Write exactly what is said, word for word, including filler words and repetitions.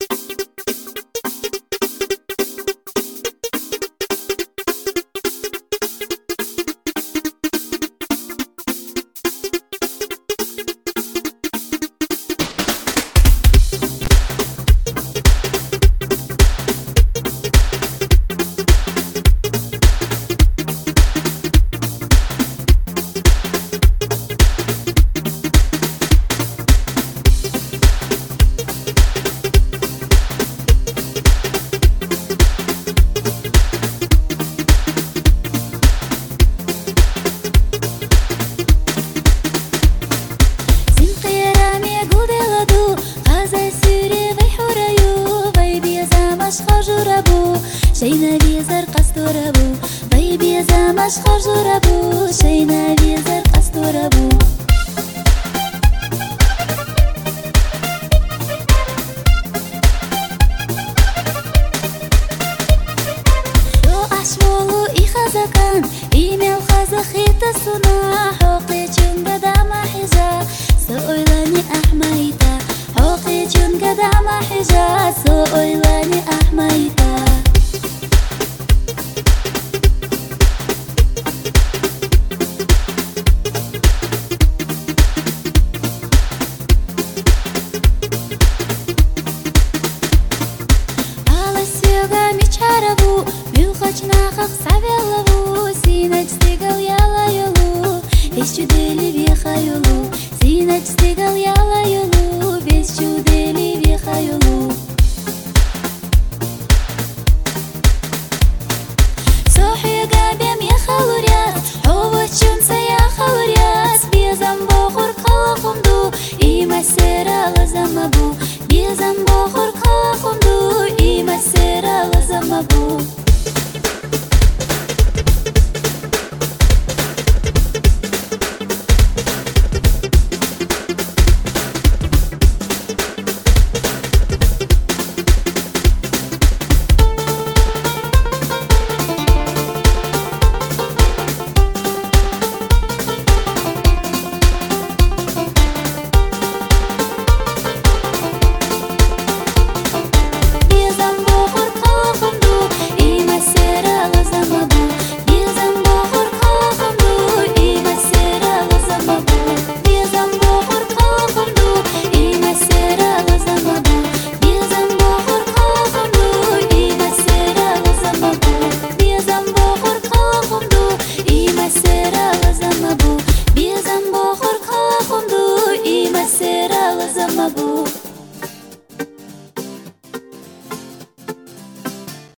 شيناوي زرق استورابو طيبي زامش خرجورابو شيناوي زرق استورابو رو أشمولو إخزكان إيميل خزخيت السنا حوقي جنگ دام حجا سؤلاني أحميتا حوقي جنگ دام حجا سؤلاني أحميتا Нахах савелову, синач стигал яла юлу, без чудели веха юлу, синач стигал яла юлу, без чудели.